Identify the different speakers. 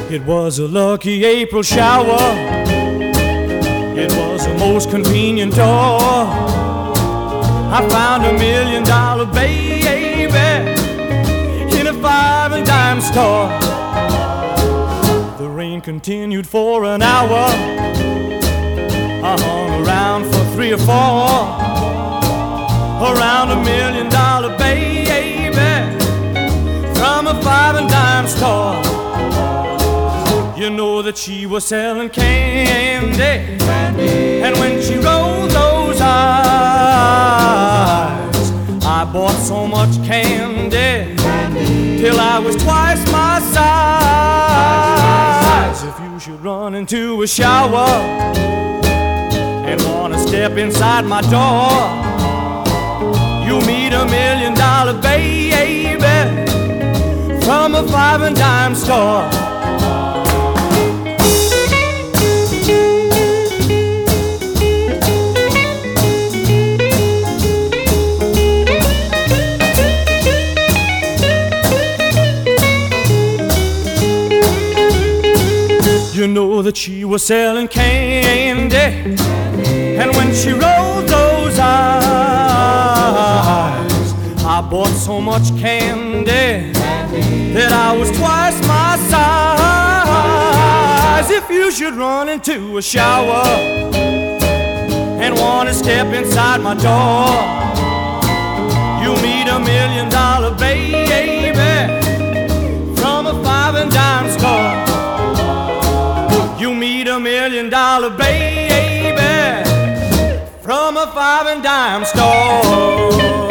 Speaker 1: It was a lucky April shower. It was the most convenient door. I found $1 million baby in a 5 and dime store. The rain continued for an hour. I hung around for 3 or 4 around $1 million baby from a 5 and dime store. You know that she was selling candy, and when she rolled those eyes, I bought so much candy till I was twice my size. If you should run into a shower and wanna step inside my door, you'll meet $1 million baby from a 5 and dime store. You know that she was selling candy, and when she rolled those eyes, I bought so much candy that I was twice my size. If you should run into a shower and wanna step inside my door, you'll meet $1 million baby from a 5 and dime store. You meet $1 million baby from a 5 and dime store.